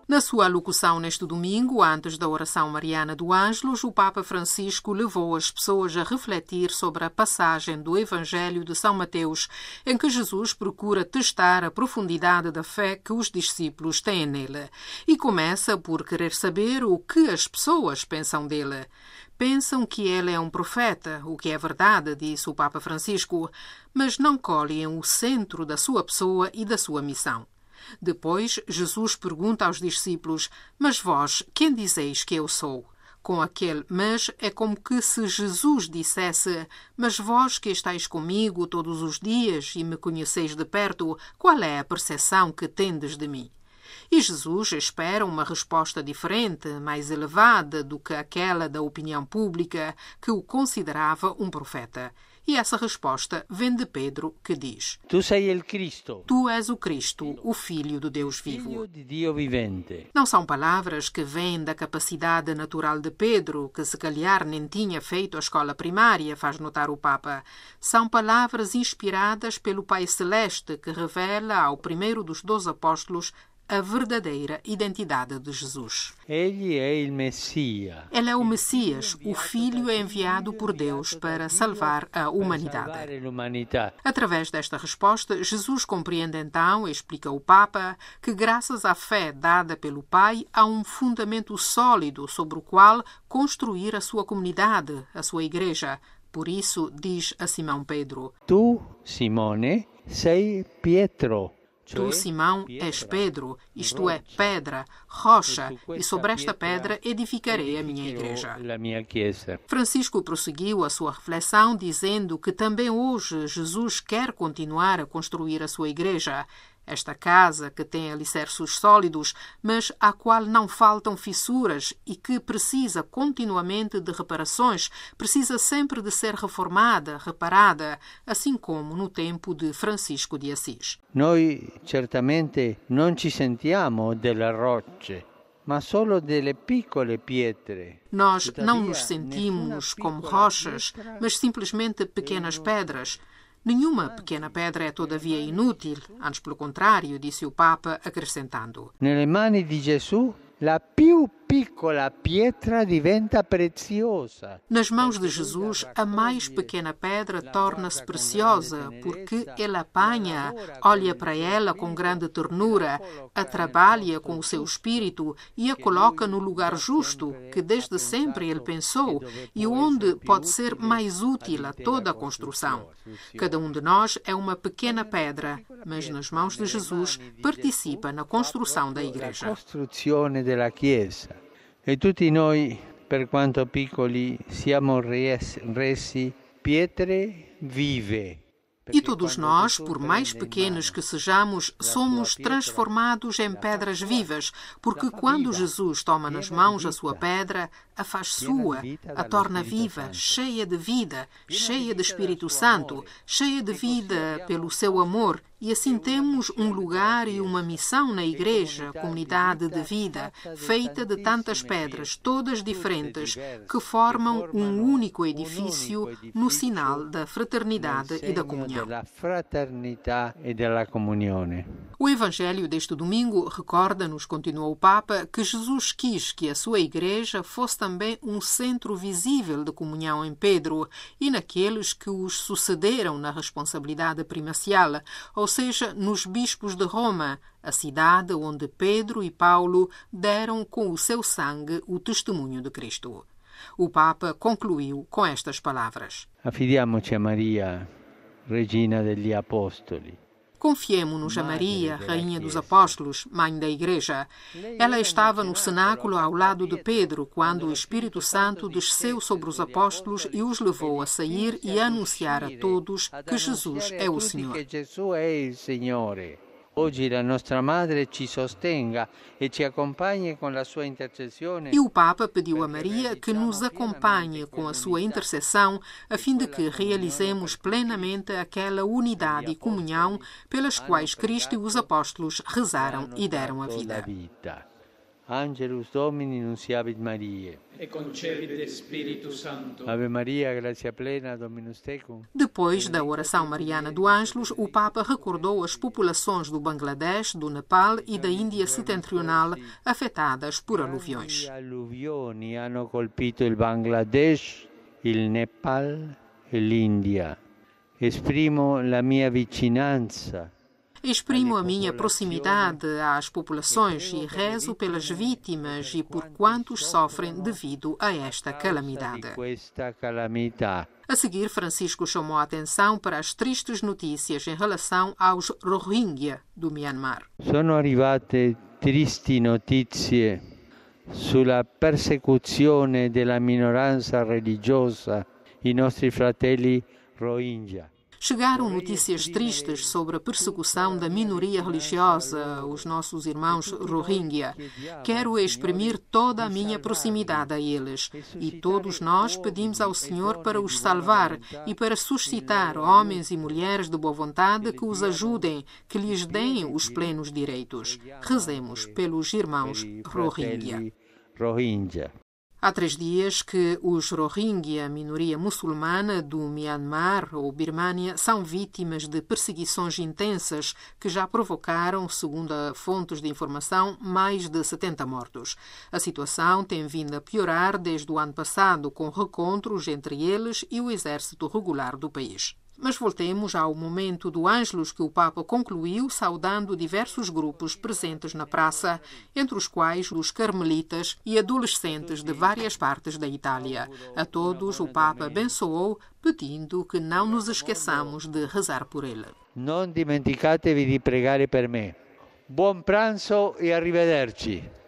Na sua alocução neste domingo, antes da oração mariana do Ângelus, o Papa Francisco levou as pessoas a refletir sobre a passagem do Evangelho de São Mateus, em que Jesus procura testar a profundidade da fé que os discípulos têm nele. E começa por querer saber o que as pessoas pensam dele. Pensam que ele é um profeta, o que é verdade, disse o Papa Francisco, mas não colhem o centro da sua pessoa e da sua missão. Depois, Jesus pergunta aos discípulos: "Mas vós, quem dizeis que eu sou?" Com aquele "mas" é como que se Jesus dissesse: "Mas vós que estáis comigo todos os dias e me conheceis de perto, qual é a percepção que tendes de mim?" E Jesus espera uma resposta diferente, mais elevada do que aquela da opinião pública, que o considerava um profeta. E essa resposta vem de Pedro, que diz: Tu sei o Cristo. Tu és o Cristo, o Filho do Deus vivo. Filho de Dio vivente. Não são palavras que vêm da capacidade natural de Pedro, que se calhar nem tinha feito a escola primária, faz notar o Papa. São palavras inspiradas pelo Pai Celeste, que revela ao primeiro dos 12 apóstolos a verdadeira identidade de Jesus. Ele é o Messias. Ele é o Messias, o Filho enviado por Deus para salvar a humanidade. Através desta resposta, Jesus compreende então, explica o Papa, que graças à fé dada pelo Pai há um fundamento sólido sobre o qual construir a sua comunidade, a sua igreja. Por isso, diz a Simão Pedro: Tu, Simone, sei Pietro. Tu, Simão, és Pedro, isto é, pedra, rocha, e sobre esta pedra edificarei a minha igreja. Francisco prosseguiu a sua reflexão dizendo que também hoje Jesus quer continuar a construir a sua igreja. Esta casa que tem alicerces sólidos, mas à qual não faltam fissuras e que precisa continuamente de reparações, precisa sempre de ser reformada, reparada, assim como no tempo de Francisco de Assis. Noi certamente non ci sentiamo delle rocce, ma solo delle piccole pietre. Nós não nos sentimos como rochas, mas simplesmente pequenas pedras. Nenhuma pequena pedra é, todavia, inútil, antes pelo contrário, disse o Papa, acrescentando: Nelle mani di Gesù, la più piccola pietra diventa preziosa. Nas mãos de Jesus, a mais pequena pedra torna-se preciosa, porque ele apanha, olha para ela com grande ternura, a trabalha com o seu espírito e a coloca no lugar justo, que desde sempre ele pensou, e onde pode ser mais útil a toda a construção. Cada um de nós é uma pequena pedra, mas nas mãos de Jesus participa na construção da igreja. E tutti noi, per quanto piccoli, siamo resi pietre vive. E todos nós, por mais pequenos que sejamos, somos transformados em pedras vivas, porque quando Jesus toma nas mãos a sua pedra, a faz sua, a torna viva, cheia de vida, cheia de Espírito Santo, cheia de vida pelo seu amor, e assim temos um lugar e uma missão na Igreja, comunidade de vida, feita de tantas pedras, todas diferentes, que formam um único edifício no sinal da fraternidade e da comunhão. O Evangelho deste domingo recorda-nos, continuou o Papa, que Jesus quis que a sua Igreja fosse também um centro visível de comunhão em Pedro e naqueles que os sucederam na responsabilidade primacial, ou seja, nos bispos de Roma, a cidade onde Pedro e Paulo deram com o seu sangue o testemunho de Cristo. O Papa concluiu com estas palavras: Affidiamoci a Maria, Regina degli Apostoli. Confiemo-nos a Maria, Rainha dos Apóstolos, Mãe da Igreja. Ela estava no cenáculo ao lado de Pedro, quando o Espírito Santo desceu sobre os apóstolos e os levou a sair e a anunciar a todos que Jesus é o Senhor. Oggi a nostra madre ci sostenga e ci accompagni con la sua intercessione. E o Papa pediu a Maria que nos acompanhe com a sua intercessão, a fim de que realizemos plenamente aquela unidade e comunhão pelas quais Cristo e os apóstolos rezaram e deram a vida. Angelus Domini nunciavit Mariae. E concebit Spiritus Sancto. Ave Maria, gratia plena, Dominus tecum. Depois da oração mariana do Ângelus, o Papa recordou as populações do Bangladesh, do Nepal e da Índia setentrional afetadas por aluviões. Le alluvioni hanno colpito il Bangladesh, il Nepal e l'India. Esprimo la mia vicinanza. Exprimo a minha proximidade às populações e rezo pelas vítimas e por quantos sofrem devido a esta calamidade. A seguir, Francisco chamou a atenção para as tristes notícias em relação aos Rohingya do Myanmar. Sono arrivate tristi notizie sulla persecuzione della minoranza religiosa, i nostri fratelli Rohingya. Chegaram notícias tristes sobre a persecução da minoria religiosa, os nossos irmãos Rohingya. Quero exprimir toda a minha proximidade a eles. E todos nós pedimos ao Senhor para os salvar e para suscitar homens e mulheres de boa vontade que os ajudem, que lhes deem os plenos direitos. Rezemos pelos irmãos Rohingya. Há 3 dias que os Rohingya, minoria muçulmana do Myanmar ou Birmânia, são vítimas de perseguições intensas que já provocaram, segundo fontes de informação, mais de 70 mortos. A situação tem vindo a piorar desde o ano passado, com recontros entre eles e o exército regular do país. Mas voltemos ao momento do Ângelus que o Papa concluiu saudando diversos grupos presentes na praça, entre os quais os carmelitas e adolescentes de várias partes da Itália. A todos o Papa abençoou, pedindo que não nos esqueçamos de rezar por ele. Non dimenticatevi di pregare per me. Buon pranzo e arrivederci.